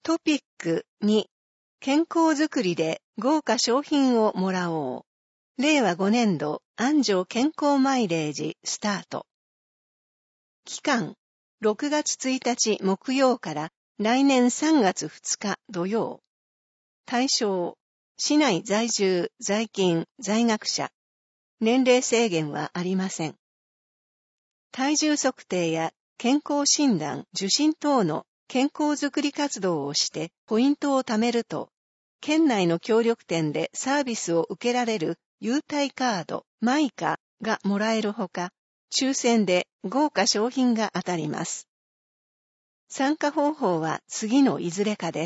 トピック2、健康づくりで豪華商品をもらおう。令和5年度安城健康マイレージスタート。期間、6月1日木曜から来年3月2日土曜。対象、市内在住、在勤、在学者。年齢制限はありません。体重測定や健康診断、受診等の健康づくり活動をしてポイントを貯めると、県内の協力店でサービスを受けられる優待カード、マイカがもらえるほか、抽選で豪華商品が当たります。参加方法は次のいずれかです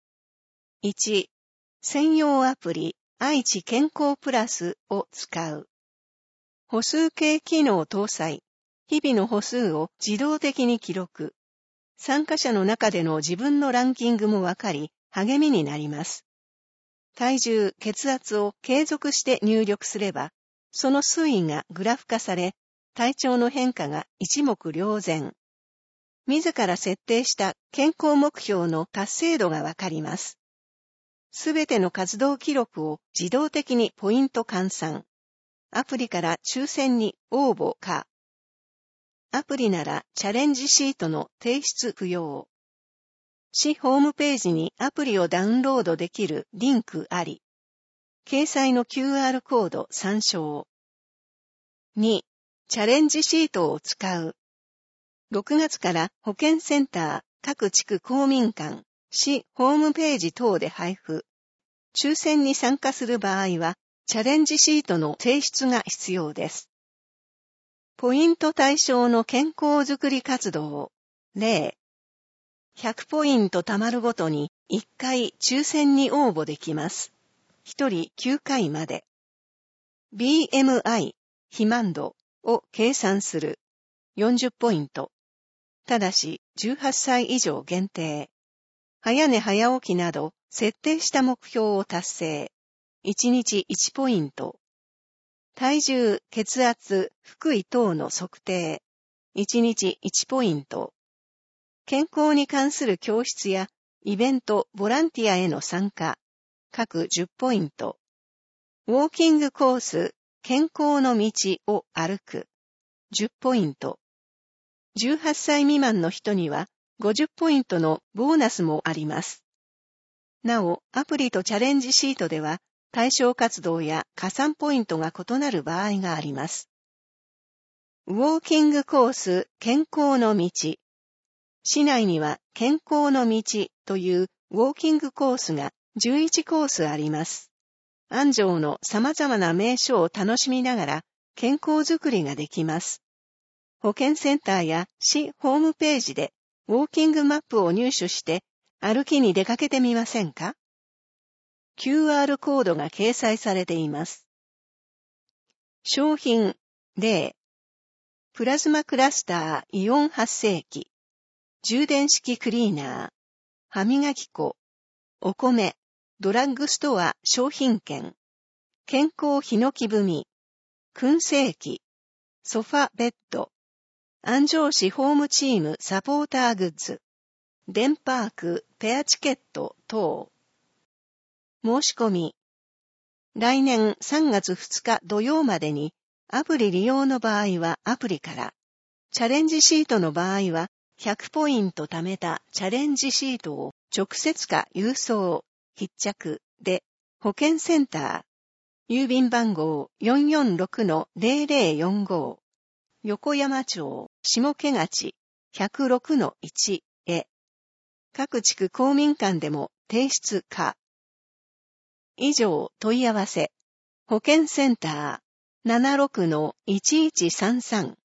。1、専用アプリ、愛知健康プラスを使う。歩数計機能搭載。日々の歩数を自動的に記録。参加者の中での自分のランキングもわかり、励みになります。体重、血圧を継続して入力すれば、その推移がグラフ化され、体調の変化が一目瞭然。自ら設定した健康目標の達成度がわかります。すべての活動記録を自動的にポイント換算。アプリから抽選に応募か。アプリならチャレンジシートの提出不要。市ホームページにアプリをダウンロードできるリンクあり。掲載の QR コード参照。2. チャレンジシートを使う。6月から保健センター、各地区公民館、市ホームページ等で配布。抽選に参加する場合は、チャレンジシートの提出が必要です。ポイント対象の健康づくり活動。例。100ポイント貯まるごとに1回抽選に応募できます。1人9回まで。BMI、肥満度を計算する。40ポイント。ただし18歳以上限定。早寝早起きなど設定した目標を達成。1日1ポイント。体重、血圧、腹囲等の測定。1日1ポイント。健康に関する教室やイベント、ボランティアへの参加。各10ポイント。ウォーキングコース、健康の道を歩く。10ポイント。18歳未満の人には50ポイントのボーナスもあります。なお、アプリとチャレンジシートでは、対象活動や加算ポイントが異なる場合があります。ウォーキングコース健康の道。市内には健康の道というウォーキングコースが11コースあります。安城の様々な名所を楽しみながら健康づくりができます。保健センターや市ホームページでウォーキングマップを入手して歩きに出かけてみませんか？QR コードが掲載されています。商品、例。プラズマクラスターイオン発生器。充電式クリーナー。歯磨き粉。お米。ドラッグストア商品券。健康ヒノキ踏。燻製機。ソファベッド。安城市ホームチームサポーターグッズ。デンパークペアチケット等。申し込み。来年3月2日土曜までにアプリ利用の場合はアプリから、チャレンジシートの場合は100ポイント貯めたチャレンジシートを直接か郵送、必着で保健センター、郵便番号 446-0045、横山町下毛町 106-1 へ、各地区公民館でも提出か。以上問い合わせ。保健センター 76-1133